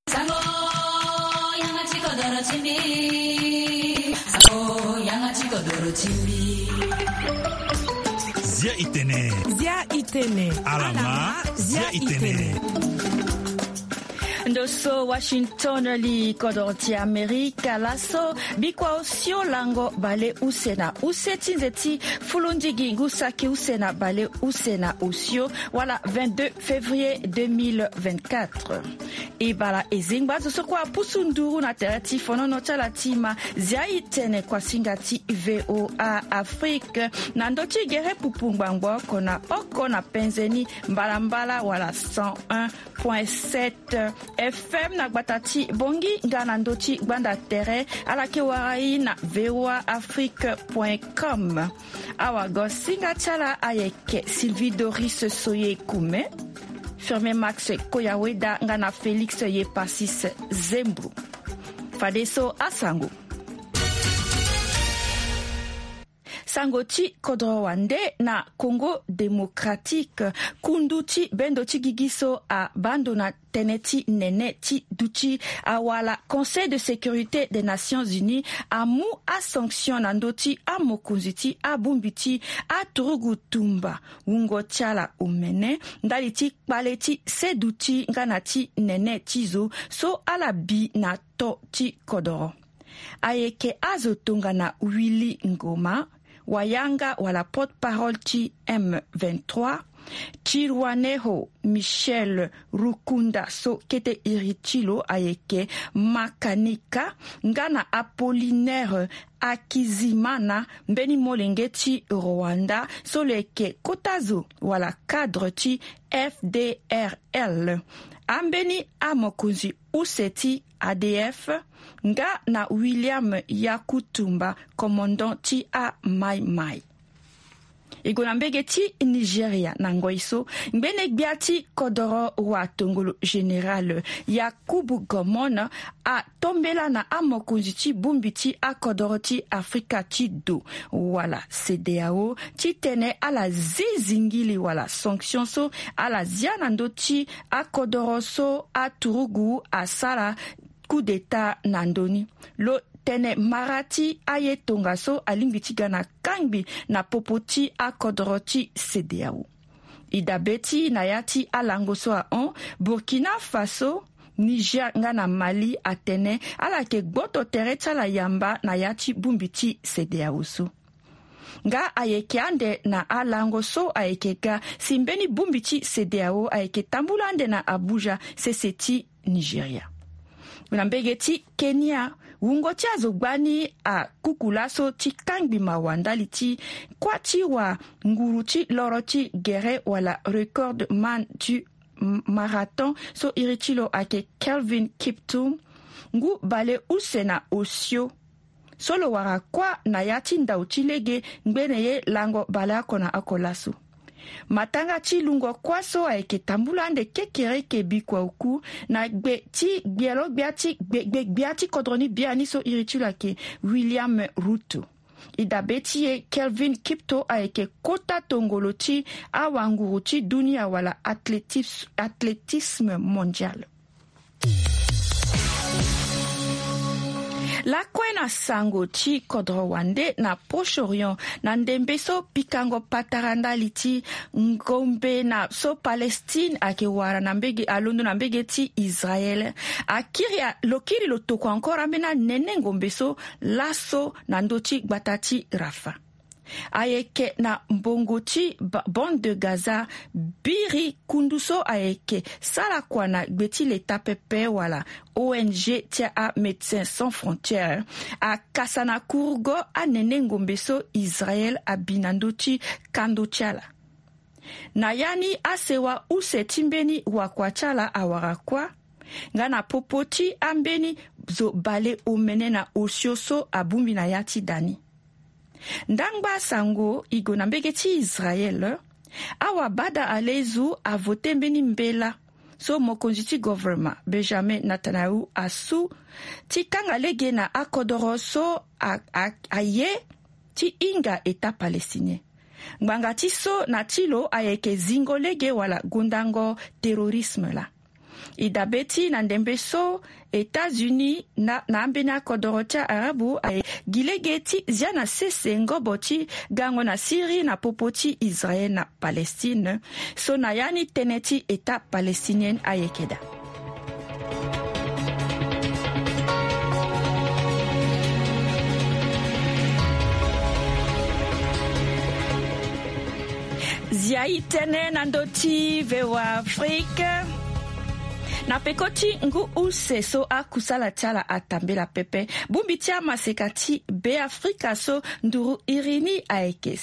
Sango yangachi kodoro chimbi. Sango yangachi kodoro chimbi. Zia itene. Zia itene. Alama Zia itene. Ndoso Washington li kodorti Amerika laso bikwa osio lango bale usena useti nzeti fulundigi ngusaki usena bale usena osio wala 22 février 2024 ibala ezingba zosokwa pusunduru na tereti fonono chalatima zia itene kwa singati VOA Afrique na ndoti gere pupungbangbo kona oko na penzeni mbalambala wala 101.7 FM na gbatati bongi ngana ndoti gbanda tere alake warai na voaafrique.com awago singa chala ayeke Sylvie Doris Soye Kume Firme Max Koyaweda ngana Félix Yepasis Zembru Fadeso Asango Sangoti Kodrowande na Congo démocratique kunduti bendochi gigiso a bandona teneti neneti duchi awala Conseil de sécurité des Nations Unies amu a sanction nandoti a mokunziti a bumbiti a turugutumba wungo tiala umene ndaliti kpaleti seduti nganati neneti zo so alabi na to ti kodoro ayeke azotonga na Willy Ngoma Wayanga wala porte-parole ti M23 Chirwaneho Michel Rukunda so kete iritilo ayeke makanika ngana Apollinaire Akizimana mbeni molenge ti Rwanda so leke kotazo wala cadre ti FDRL ambeni amokunzi useti ADF nga na William Yakutumba commandant ti a Mai igona mbege ti Nigeria na ngoiso mbene gbiati kodoro wa tongolo general Yakubu Gomona a tombela na amokunzi ti bumbi ti a kodoro ti Afrika ti do wala CEDEAO ti tene ala zizingili wala sanction so ala ziana ndo ti a kodoro so a turugu a sala coup d'état nandoni lo tene marati aye tongaso alingiti gana kangbi na popoti a kodroti CEDEAO idabeti na yati alangoso a on Burkina Faso Niger ngana Mali atene ala ke gboto tereta la yamba na yati bumbiti CEDEAO so nga ayeke ande na alangoso ayeke ga simbeni bumbiti CEDEAO ayeke tambulande na Abuja seseti Nigeria Unambegeti Kenya wungoti azogbani a kukulaso ti kangbi mawandali ti kwati wa nguruti loroti gere wala record man du marathon so iritilo ake Kelvin Kiptum ngu bale usena osio solo wara kwa na yati ndauti lege ngbene ye lango bale akona akolaso matanga ti lungo kwaso ayeke tambulande kekere ke bikwa uku na gbe ti gbielo gbiati kodroni biani so iritula ke William Ruto idabe ti ye Kelvin Kipto ayeke kota tongolo ti awanguru ti dunia wala athlétisme mondial la kwena sango ti kodrowande na Proche-Orient na ndembe so pikango pataranda liti ngombe na so Palestine ake wara na mbege alondo na mbege ti Israel akiria lokiri lotoko ankora mena nene ngombe so laso na ndoti gbatati Rafa ayeke na mbongo ti bande de Gaza biri kunduso ayeke sala kwa na gbeti leta pepe wala ONG tia a Médecins Sans Frontières a kasana kurgo a nene ngombe so Israel a binando ti kando tiala na yani asewa useti mbeni wakwa tiala awara kwa ngana popoti ambeni zo bale omene na osio so abumbi na yati dani ndangba sango igo na mbege ti Israel awa bada alezu a vote mbeni mbela so mokonzi ti gouvernement Benjamin Netanyahu asu ti kanga lege na akodoro so aye ti inga eta palestinien ngbanga ti so na ti lo ayeke zingo lege wala gundango terrorisme la idabeti na ndembe so États-Unis na ambena kodorocha arabu gilegeti ziana sese ngoboti gango na Syrie na popoti Israël na Palestine so na yani teneti État palestinien ayekeda. Ziai tene na ndoti vewa Afrika na pekoti ngu use so akusala tala atambela pepe bumbi tia masekati be Afrika so nduru irini aeke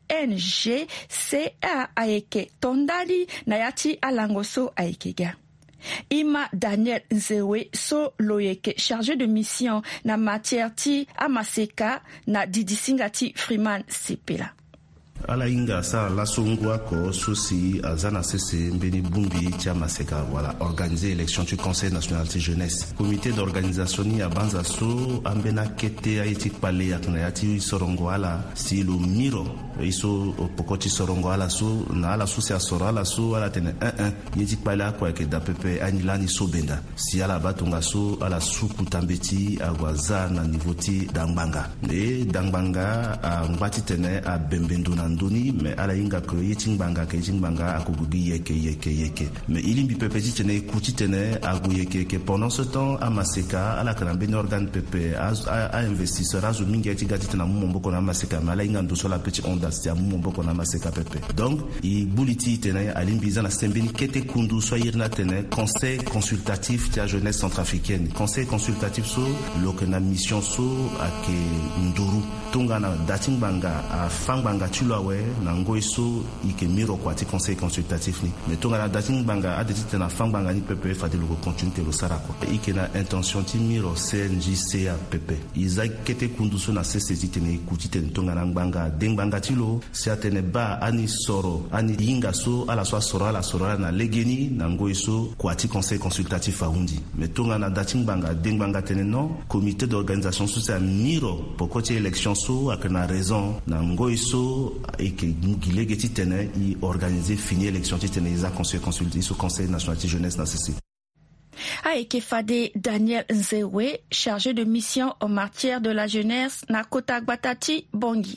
CNGCA aeke tondali na yati alango so aeke ga. Ima Daniel Nzewe so loyeke chargé de mission na matière ti amaseka na didisingati Freeman Sepela. Ala inga sa la songwa ko souci azana sese mbeni bumbi tia maseka voilà organiser élection du Conseil national de jeunesse comité d'organisation ni abanza so ambena kete ayiti pale yakna yati sorongo ala si lo miro iso pokoti sorongo ala so na ala so se asoro ala so ala tene yiti pale kwa ke da pepe anilani so benda si ala batonga so ala suku tambeti agwaza na nivoti dangbanga e dangbanga ngwati tene a bembendo na ndoni mais ala inga ko yitingbanga ke yitingbanga akugugi yeke mais ilimbi pepe tene kuti tene agu yeke pendant ce temps amaseka ala kana ben organe pepe a investisseur azu mingi tigati tena mumboko na maseka mala inga ndo sola petit onda sia mumboko na maseka pepe donc i buliti tene alimbiza na sembeni kete kundu so yirna tene conseil consultatif tia jeunesse centrafricaine conseil consultatif so lokena mission so ake nduru tungana datingbanga a fangbanga tulo we na ngoiso ike miro kwati conseil consultatif ni mais tungana datingbanga a detite na fangbanga ni pepe fa de lo continuer lo sarako ike na intention ti miro CNGCA pepe iza kete kunduso na CCT tene kutite tungana ngbanga dengbanga tilo si atene ba ani soro ani inga so ala soro na legeni na ngoiso kwati conseil consultatif aundi mais tungana datingbanga dengbanga tene non comité d'organisation sociale miro pokoti élection so akena raison na ngoiso et que gilegeti tene i organiser fini élection tene isa conseil consultatif au conseil national de jeunesse na CC. Aeke Fade Daniel Nzewe chargé de mission en matière de la jeunesse na Kota Gbatati Bongi.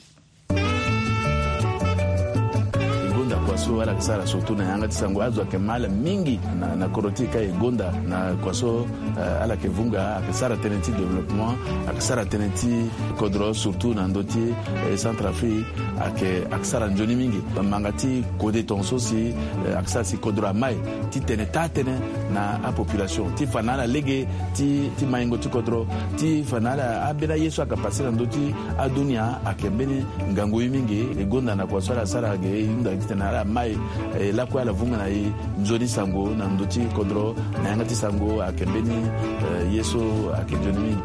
Kwaso ala kisara surtout na yanga tisango azwa kemala mingi na korotika egonda na kwaso ala kevunga akisara tenenti développement akisara tenenti kodro surtout na ndoti Centrafrique akisara njoni mingi mangati kode tonso si akisara si kodro mai ti tene na a population ti fanala lege ti maingo ti kodro ti fanala abena yesu akapasira ndoti adunia akembeni ngango mingi egonda na kwaso ala sara ge inda tena mai la kwa la vunga na nzoni sango na ndoti kodro na yangati sango akembeni yeso akenjoni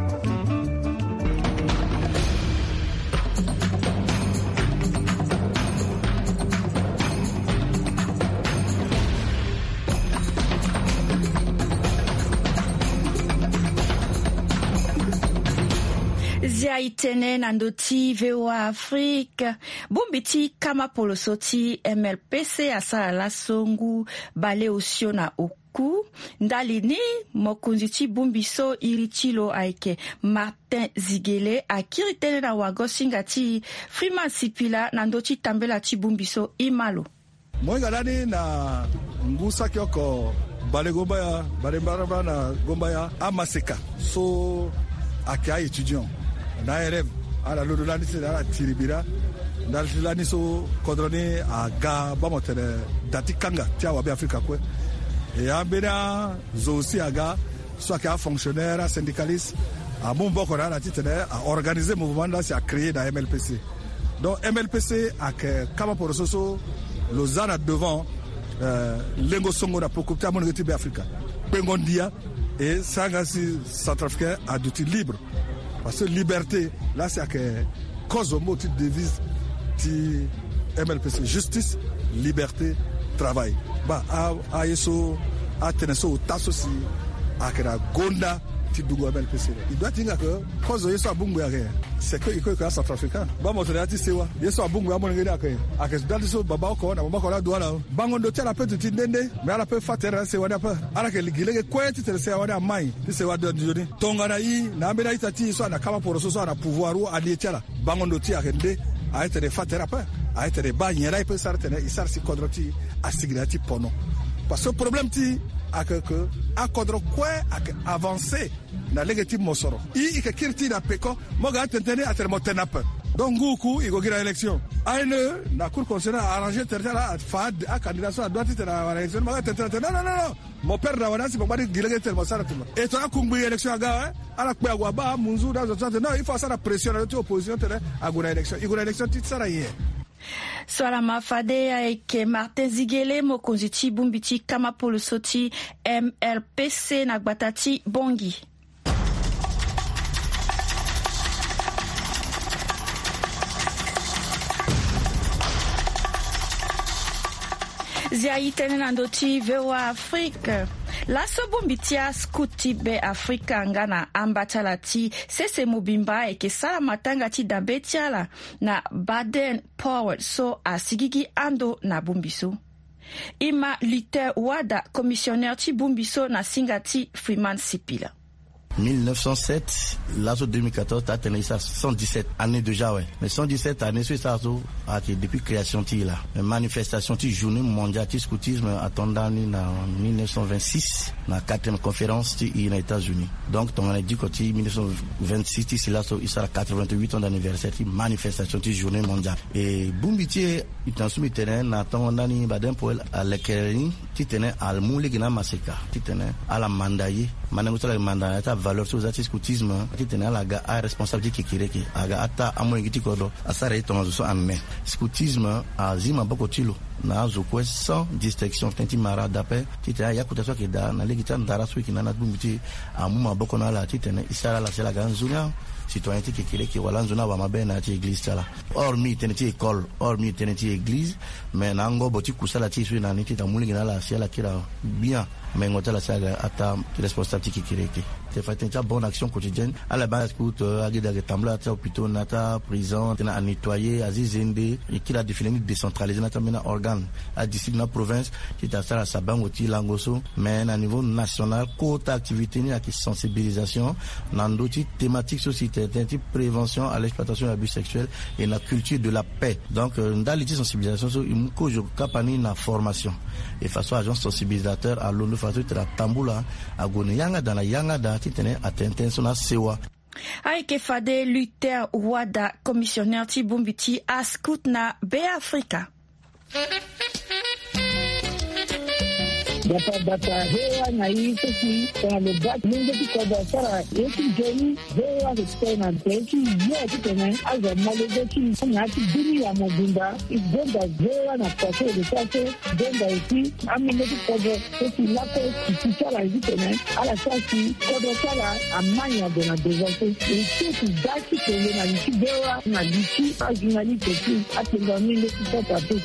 Itene na ndoti vewa Afrika bumbiti kama polosoti MLPC asala la songu bale osio na oku ndalini mokunziti bumbiso irichilo aike Martin Zigele akiritene na wagosingati Freeman Sipila na ndoti tambela ti bumbiso imalo moigalani na ngusa kyoko bale gombaya bale baraba na gombaya amaseka so akia étudiant na élève ala lodolani se ala tiribira ndalani so kodroni aga bamotene datikanga tia wa be Afrika kwe et ambena zo aussi aga soit que fonctionnaire syndicaliste a mon boko na titene a organiser mouvement là c'est à créer dans MLPC donc MLPC a que kama porososo lozana devant lengo songo na pokopta mon be Afrika pengondia et sangasi centrafricain a du libre. Parce que liberté, là, c'est que cause au mot de devise de MLPC. Justice, liberté, travail. Bah, à yeso, à teneso, tasso si, à kena gonda, ti dugo abel pese il doit tinga que cause yeso abungu ya c'est que iko ka South Africa ba mo tele ati sewa yeso abungu ya mo ngedi akay akes dal so baba ko na baba ko la douala bango ndo tela pe ti ndende mais ala pe fatera sewa da pa ala ke ligile ke kweti tele sewa da mai ti sewa de jodi tonga na yi na mbela itati so na kama poroso so na pouvoir ou ali tela bango ndo ti akende a été de fatera pa a été de ba nyera ipe sartene isar si kodroti asigrati pono parce que problème ti que a kodro quoi avancer na legitime mosoro i ke kirti na peko moga tentene atermotenap donc guku i go gira élection aine na cour constitutionnelle arranger tertera fad a candidature a droite na élection moga tentene non mon père na wana si papa di gilege tel mosara tuma et to akumbu élection aga ala kwa gwa ba munzu da zo non il faut ça la pression na opposition tele aguna élection iguna élection titsara hier swala mafade ayeke Martin Zigele mokonzi ti bungbi ti kamapolo so ti MRPC na gbata ti bongi. Zia itene na ndo ti VOA Afrique. Laso bungbi ti ascout ti be Afrika nga na ambatala ti sese mobimba e ke sala matanga ti dambe ti ala na Baden Powell so asigigi ando na bumbiso. Ima Luther Wada, commissionnaire ti bumbiso na singa ti Freeman Sipila. 1907, l'ASO 2014 a tenu ça 117 années déjà, ouais. Mais 117 années, c'est ça, depuis création, là. La manifestation, journée mondiale, scoutisme, attendant en 1926, la 4e conférence, aux États-Unis. Donc, on a dit qu'en 1926, c'est là, il sera 88 ans d'anniversaire, manifestation, journée mondiale. Et Bumbiti, il est en soumis terrain, attendant en Baden Powell, à l'éclairage, qui tenait à l'Mouligina Maseka, qui tenait à la Mandaye, Manamouta Mandaye, valeur sur le scoutisme qui tenait la ga a responsabilité qui kireke aga ata amoyiti kodo asare tomazo so amme scoutisme azima bokotilo na zokwe sans distinction tenti mara d'après tita yakuta so ke da na legita ndara so kinana dumiti amuma boko na la titene isara la sela ganzunya citoyenneté qui kireke wala nzuna wa mabena ti église tala hormis teneti école hormis teneti église mais nango boti kusala ti so na niti ta mulinga la sela kira bien mais ngotala saga ata responsabilité qui kireke c'est fait une bonne action quotidienne à la base écoute agida retambla ata hôpital nata prison tena à nettoyer azizende et qui la défini décentralisé nata mena organe à district na province qui ta sala sabango ti langoso mais à niveau national côté activité ni qui sensibilisation nando ti thématique société ti prévention à l'exploitation et abus sexuels et la culture de la paix donc dans les sensibilisation so imko jo kapani na formation et façon agent sensibilisateur à l'onu façon tra tambula agone yanga dans la yanga da titene atenten sona sewa Aike fade Luther Wada, commissionnaire ti bumbiti ascout na be Afrika. Data hewa na hii sisi kwa lobati mungu tiko basara yesu jeni hewa kutena teki yote tena aza malogeti ngati dini ya mobimba igomba hewa na kwase lesase gomba isi amine tiko sisi lako kichala hivi tena ala sasi kodo sala amanya dona devase isi daki tele na nchi hewa na nchi ajinali teki atenga mingi tiko tatu.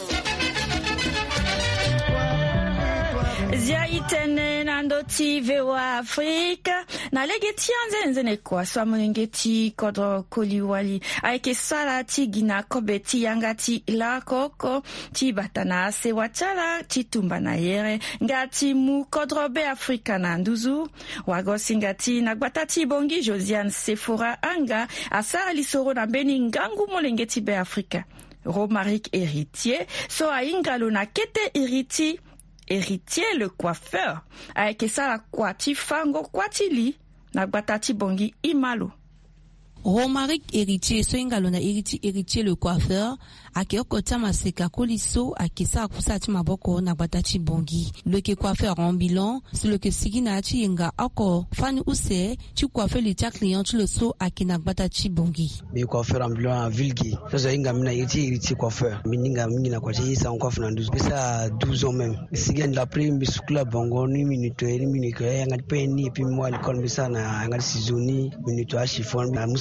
Zia itene nando ti VOA Afrika na legeti anzene kwa so amonengeti kodro koliwali aike sala ti gina kobeti yanga ti la koko ti batana se wachala ti tumba na yere ngati mu kodro be Afrika na nduzu wago singati na gbata ti bongi Josiane Sephora anga asara lisoro na beni ngangu molengeti be Afrika Romaric héritier so aingalo na kete héritier le coiffeur avec ça la kwati fango kwatili na batati bongi imalo Romaric héritier so ingalo na héritier le coiffeur akiokota maseka koliso akisa kusati maboko na batati bongi le ke coiffeur en bilan c'est le que sigina ti yenga ako fani use ti coiffeur le ta client le so akina batati bongi be coiffeur en bilan vulgi so inga mina héritier coiffeur mininga mingina kwa ti sa coiffeur na 12 ça 12 ans même sigene d'après bisukla bongo ni minute yanga peni puis moi l'école bisa na yanga sizoni minute a chiffon na musa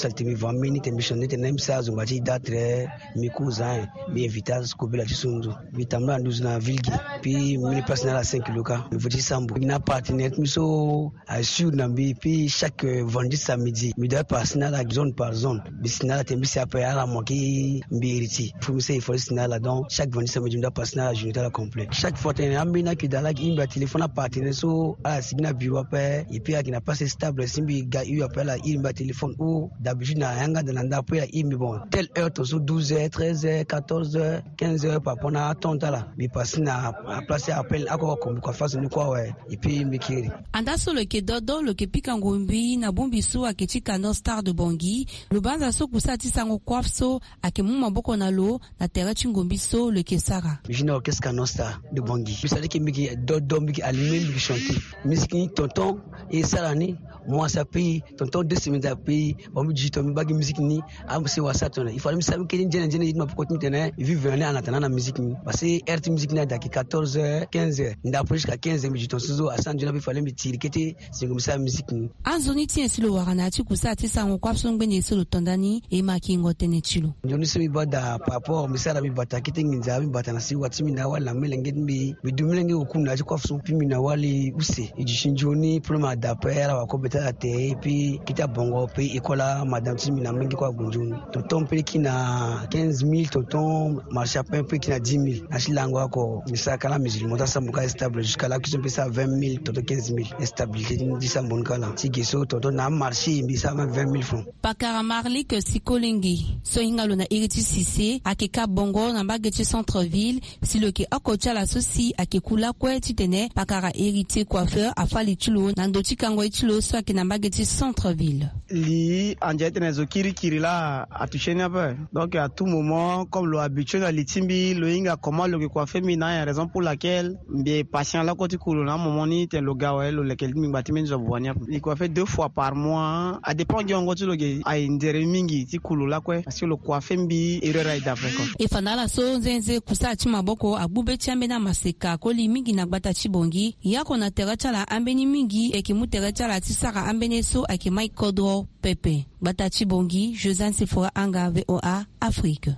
temi vamini temi shonde tena msazo ngati datre mikuza mi evitas kubela chisundu bitamla nduzu na vilgi puis mini personnel à 5 loka voti sambo na partenaire miso assure na bi puis chaque vendredi samedi mi doit passer na la zone par zone bisina tembi c'est après à la moki mbiriti faut me say for sina la donc chaque vendredi samedi mi doit passer na la journée la complète chaque fois tena ambina ki dala ki imba téléphone à partenaire so à sibina bureau après et puis qui n'a pas stable simbi ga eu appel à imba téléphone ou d'habitude na yanga de nanda après imbi bon telle heure to 12h 13h 14h 15h par rapport à ton là mi passer na placer appel ako comme quoi face ni quoi ouais et puis mikiri anda solo ke dodo lo ke pika ngombi na bombi so aketika no star de bongi lo banza so kusati sango kwafso akemu maboko na lo na terre chingombi so le ke sara jina qu'est-ce qu'un star de bongi ça dit que miki dodo miki allumer miki chanter musique ni tonton et sarani moi ça pays tonton 2 semaines à pays bon mi jito mi bagi musique ni am c'est wasa tona il fallait me savoir que jene yitma ko tene vivre en attendant la musique ni parce que RT musique na daki 14h 15h ndapo jusqu'à 15h mi jito suzo asante na il fallait me tirer kete singo sa musique ni anzoni ti esilo warana ti kusati sango kwapso ngbe ni solo tondani e makingo tene chilo njoni se mi bada papa mi sala mi bata kete nginza mi bata na si wati mi na wala melenge mi dumlenge okuna ti kwapso mi na wali use ejishinjoni problème d'appel wa ko beta te puis kita bongo puis école madame Timi na mingi kwa gunjuni tonton pe kina 15000 tonton marché pain pe kina 10000 ashilango ako misaka la musique monta sambuka stable jusqu'à là qui sont payés 20000 tonton 15000 stabilité di sambonka la tigeso tonton na marché mbisa 20000 francs pakara marli que sikolengi so ingalo na iriti sisi akeka bongo na bageti centre ville si le ke akocha la sosi akekula kwa titene pakara héritier coiffeur afali chulo na ndoti kango chulo so akena bageti centre ville li anjete na zokiri kirila atusheni apa donc à tout moment comme lo habitué na litimbi lo inga comment le coiffeur mi na raison pour laquelle bien patient là côté kulo na moment ni te lo gawe lo lekel mi batimi nzo bwania il coiffe 2 fois par mois à dépend de ngo tulo ge a indere mingi ti kulo la kwe parce que le coiffeur mbi erreur ida freko e fanala so nzenze kusachi maboko abube chambe na maseka ko li mingi na gbata chibongi yako na teracha la ambeni mingi e kimuteracha la tisaka ambene so ake Mike Kodro Pepe Bata Chibongi Josanne Sephora Anga VOA Afrique.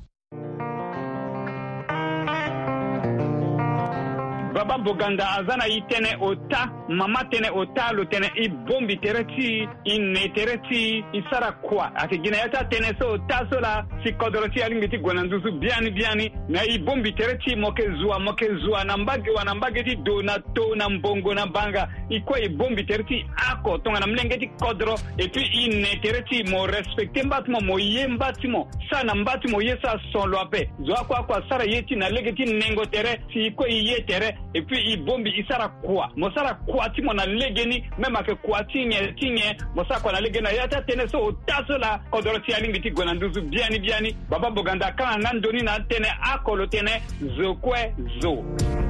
Baba Boganda azana itene ota mama tene ota lo tene I bombi tereti ine tereti isara kwa akigina yata tene so ota sola sikodoroti alingiti gwananduzu biani na I bombi tereti moke zua na mbage ti donato na mbongo na banga iko I bombi tereti ako tonga na mlengeti kodro et puis ine tereti mo respecte mbatimo mo yembatimo sana mbatimo yesa solo ape zo kwa sara yeti na legeti nengo tere si iko iye tere et puis I bombi isara kwa mosara kwa timo na legeni même ake kwa tinye mosara kwa na legena yata tene so tasola kodoroti alingiti gwananduzu biani Baba Boganda kana ngandoni na tene akolo tene zokwe zo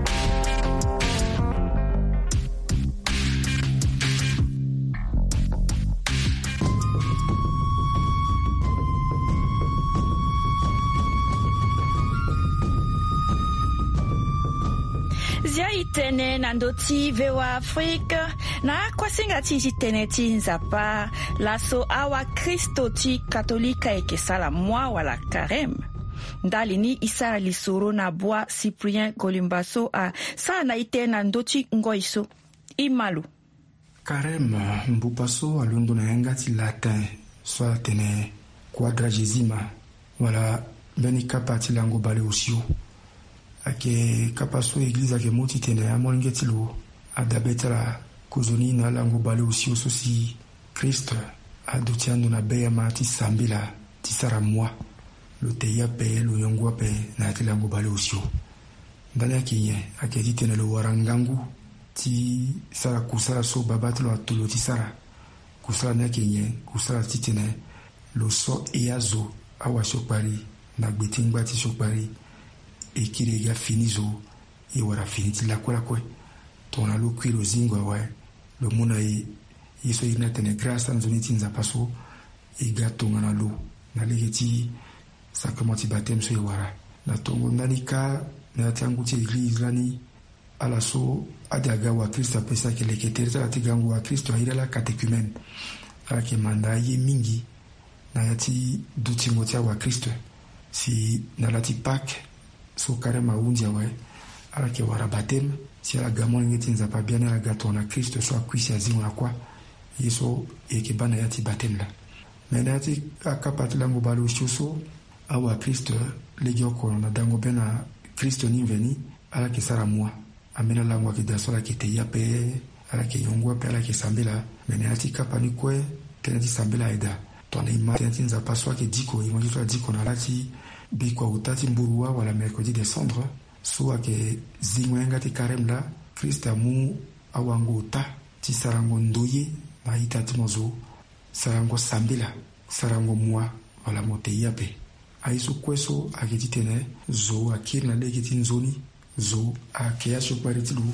Zia itene nandoti VOA Afrique na kwasinga ti itene ti nzapa laso awa Kristo ti katolika ekesala mwa wala karem ndali ni isara lisoro na bwa Cyprien Golimbaso a sa na itena ndoti ngoiso imalu karem mbupaso alundo na yanga ti latin so tene quadragesima wala beni kapati lango bale osio ake kapaso église ake moti tene amolingeti lo adabetara kozoni na lango bale osio sosi Christ adotiando na beya mati sambila tisara mwa lo teya pe lo yongwa pe na ti lango bale osio ndale ake ti tene lo warangangu ti sara kusara so babatlo atulo ti sara kusara na ake kusara ti tene lo so eazo awa sokpari na gbetingba ti sokpari e kirega finizo e wara finiti la kwe tona lo kwilo zingwa wa lo muna yeso ina tene grâce nzoni tinza paso e gato ngana lo na legeti sacrement baptême so e wara na tongo nalika na tangu ti église lani ala so adaga wa Kristo pesa ke leketere ta tigango wa Kristo ira la catéchumène ala ke manda ye mingi na yati dutingotia wa Kristo si na lati Pâques so karema undia we ala ke wara baptême si ala gamon ngeti nzapa bien ala gato na Kristo so akwisi azimu na kwa yeso eke bana yati baptême la mais na yati akapati lango balo chuso awa Kristo legi oko na dango bena Kristo ni veni ala ke sara moi amena lango ke dasola ke te yape ala ke yongwa pe ala ke sambela mais na yati kapani kwe tenati sambela eda tona ima tenati nzapa so ke diko imonji so diko na lati bikwa utati mburuwa wala mercredi décembre so ake zingwenga ti karem la Krista mu awango uta ti sarango ndoye na itati mozo sarango sambela sarango mwa wala mote yape aiso kweso ake ti tene zo akir na lege ti nzoni zo ake aso pariti lu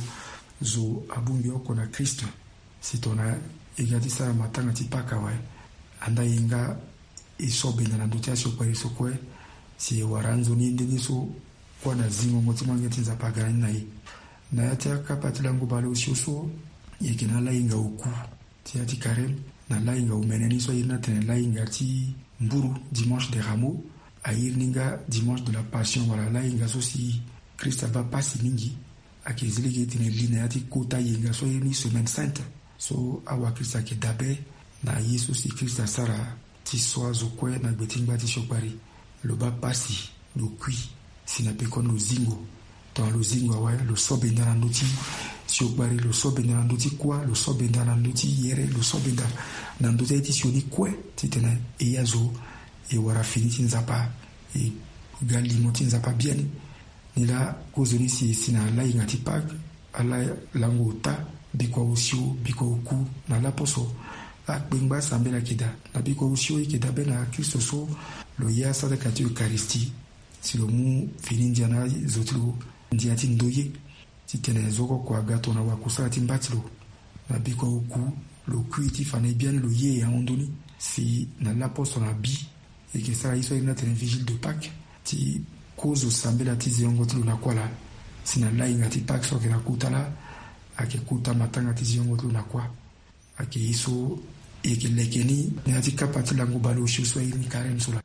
zo abungi oko na Kristo si tona igati sara matanga ti paka wa anda inga isobe na ndote aso pariti kwe si waranzo ni ndeni so kwa na zingo ngoti mangeti za pagani na hii na yati akapati lango balo usioso yeke na lainga uku ti yati karem na lainga umeneni so yina tene lainga ti mburu dimanche de Rameaux ayir ninga dimanche de la Passion wala lainga so si Christa va pasi mingi akezili ke tene lina yati kota yinga so yini semaine sainte so awa Christa ke dabe na yesu si Christa sara ti soa zo kwe na gbetingba ti shokbari lo ba pasi lo kui sina pekon lo zingo to lo zingo awa lo sobe ndana ndoti shokbari lo sobe ndana ndoti kwa lo sobe ndana ndoti yere lo sobe ndana ndoti ti sioni kwe ti tene e yazo e wara fini ti nzapa e galimo ti nzapa biani ni la kozoni si sina la ingati pak ala lango ta bikwa usio bikwa uku na la poso akbengba sambela kida na bikwa usio ikida bena Kristo so lo ya sadaka ti Eucharistie si lo mu fini ndiana zotilo ndiati ndoye ti tene zoko kwa gato na wakusala ti mbatilo na bikwa uku lo kui ti fane bien lo ye ya ondoni si na la poso na bi e ke sara iso ina tene vigile de Pâques ti kozo sambela ti ziongo ti lo na kwala sina la inga ti Pâques so ke na kutala ake kuta matanga ti ziongo ti lo na kwa ake iso eke lekeni na ti kapati lango balo so ini karem so la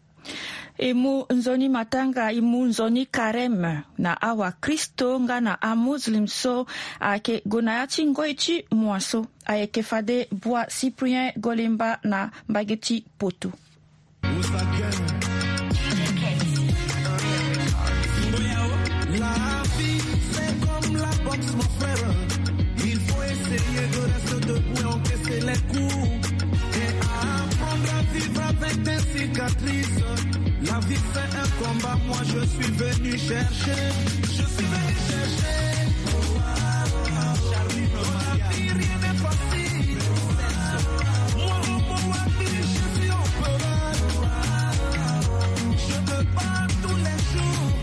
imu nzoni matanga imu nzoni karem na awa Kristo nga na a muslim so ake gonayati ngoichi mwaso ayeke fade bwa Cyprien Golemba na mbageti poto La vie c'est comme la boxe mon frère, il faut essayer de rester debout et encaisser les coups et apprendre à vivre avec des cicatrices. La vie c'est un combat, moi je suis venu chercher. Charlie, la vie rien n'est facile. Moi, je suis en peureux. Je me bats tous les jours.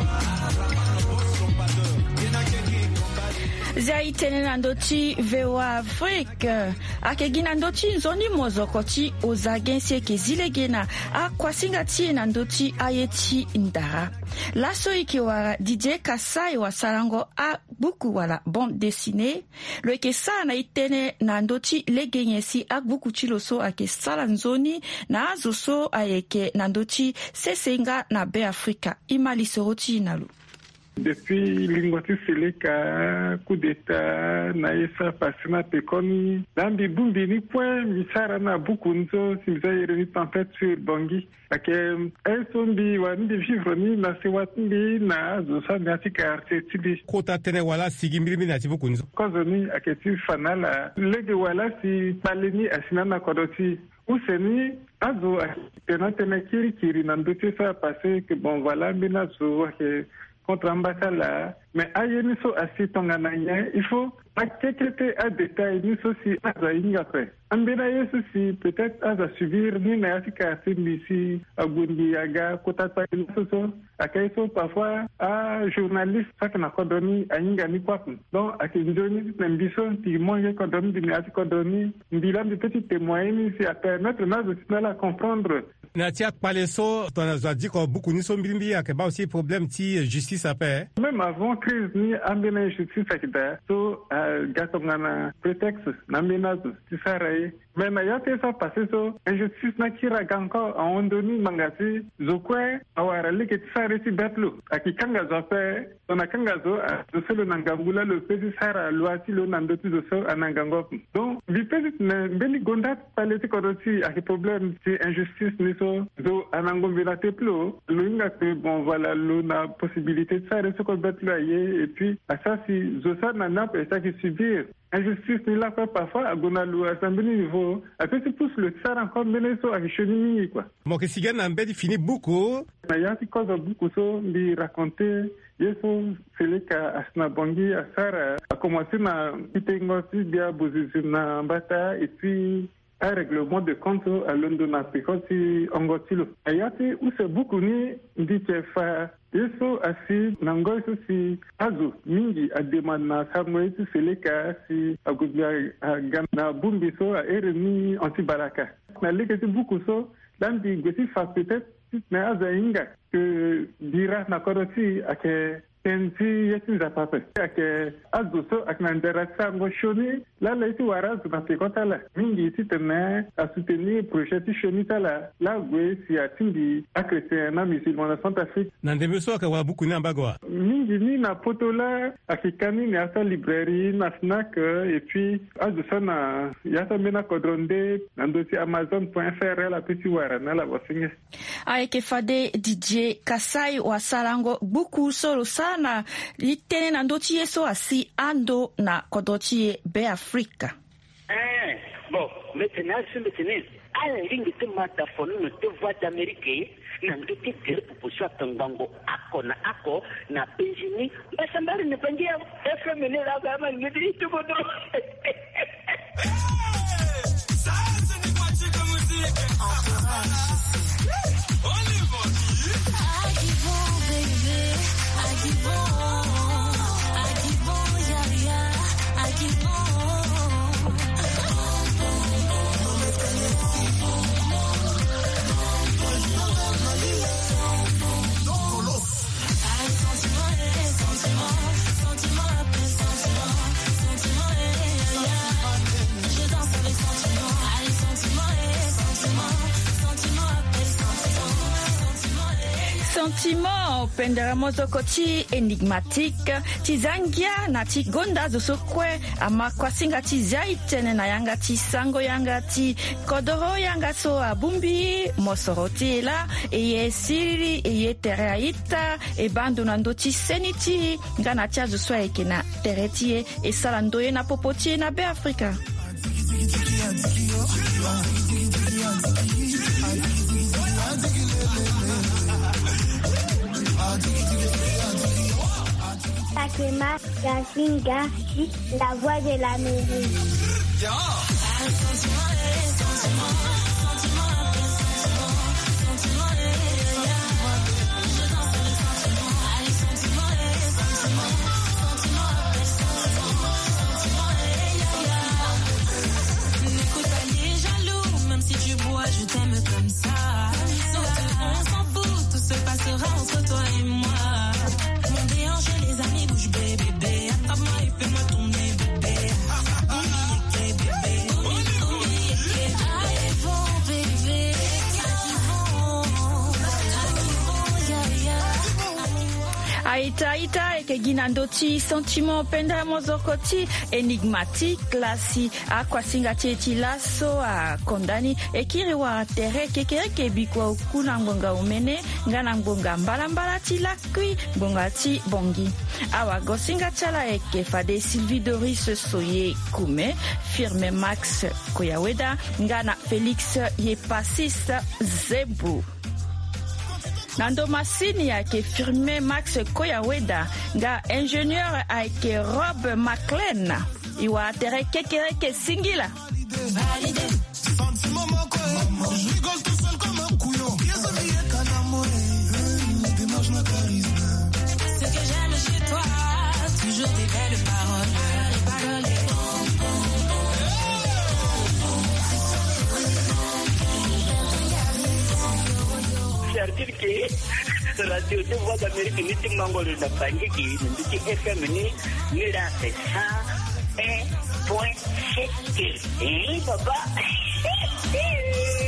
zai tene na ndoti VOA Afrique akegi na ndoti nzoni mozoko ti ozagensi eke zilege na akwasinga ti na ndoti ayeti ndara laso ike wara DJ Kasai wa sarango a buku wala bande dessinée lo eke sa na itene na ndoti legenyesi a buku ti lo so ake sala nzoni na azo so ayeke na ndoti sesenga na be Afrika imali soro ti inalu. Depuis Lingwati Seleka, coup d'état, naesa pasina pekoni, dambi bumbi ni point, misara na bukunzo, simza yereni tempête sur Bongi. Ake, sombi wani vivre ni na sewatni na zosa nyati karte tibi. Kota tene wala sigi mbili na tibu kunzo. Kozoni ake ti fanala, lege wala si paleni asina na kodoti. Ouseni, azo ake tena kiri na ndote sa passé que bon voilà, mina zo ake contre l'ambassade, mais aïe so assis tonganaya, il faut akekete a détail ni so si aza ingapre. Ambena yesu si peut-être aza subir ni na yasika si agundi yaga kotata ni so akaiso parfois a journaliste sak na kodoni ainga ni kwapu. Donc akinjoni nembiso ti monge kodoni di yasi kodoni bilan de petit témoin ni si à permettre na de comprendre. Na tiak paleso ton a dit ko beaucoup ni so mbimbi akeba aussi problème ti justice après. Même avant surprise ni ambina justice akida so gasongana pretext nambina justice mais na yate ça passé so injustice na kira ganko en ondoni mangasi zokwe awara like tsare si betlo akikanga zofe ona kanga zo selo nangambula le pedi sara loati lo nandoti zo anangango donc vi pedi na beli gonda paleti koroti ak problème c'est injustice ni so do anangombela teplo loinga que bon voilà lo na possibilité de sare ce ko betlo aye et puis ça si zo ça na na ça qui subir injustice ni la quoi parfois à gonalu à sambini niveau à que c'est plus le tsar encore meneso à chenini quoi mo que sigana mbedi fini beaucoup na yati cause beaucoup so bi raconter yeso seleka asna bongi asara a commencé na itengosi dia bozizina mbata et puis un règlement de compte à London Afrique ongotilo ayati use beaucoup ni ndikefa yeso asi nangoy si azu mingi ademande na samoeti seleka si agubia gana bumbi so a eremi antibaraka na lekesi beaucoup so dan di gesi fa peut-être na azainga que dira na koroti ake tenti yetin zapape ake azuso aknandera sango shoni la laiti wara zunapekota la mingi titene a soutenir projet shoni tala la gwe si atindi akretien na musulman na Centrafrique nandembeso akawa buku na mbagwa mingi ni na potola akikani ni ata librairie na Fnac et puis azuso na yata mena kodronde nandoti amazon.fr la petit wara na la bosinge aike fade DJ Kasai wa Salango buku solo na litene na ndoti yeso asi ando na kodoti be Afrika. Bon, maintenant, alingi te mata fonu no te voix d'Amérique na ndoti te proposition tangango ako na ako na Benjini basambari ne pangia FM ne la gama ngidi tu bodo. Sasa ni kwa chika muziki. Sentiment penderamozo koti enigmatique tizangia na tigonda zosokwe ama kwasinga tizaitene na yanga tisango yanga ti kodoro yanga so abumbi mosoroti la eye siri eye tereaita e bando na ndoti seniti ngana tia zoswa eke na teretie e salandoye na popotie na be Afrika. Takema Yasinga, la voix de la musique. N'écoute pas les jaloux, même si tu bois, je t'aime comme ça. On s'en fout, tout se passera entre toi et moi. Les amis bouge bébé, attrape-moi et fais-moi tourner bébé. Aita eke ginandoti sentiment penda mozokoti enigmatique lasi akwasinga cheti laso a kondani ekiri wa tere kekere bikwa ukuna ngonga umene ngana ngonga mbala tilakwi ngonga ti bongi awa gosinga chala eke fade Sylvie Doris Soye Kume firme Max Koyaweda ngana Felix Yepasis Zebu Nando masini yake firme Max Koyaweda nga ingénieur ake Rob McLean iwa tere kekereke singila Ce que j'aime chez toi, toujours des belles paroles. C'est-à-dire que radio de voix d'Amérique ni timango le na bangiki ni FM ni la ça 1.7. Papa.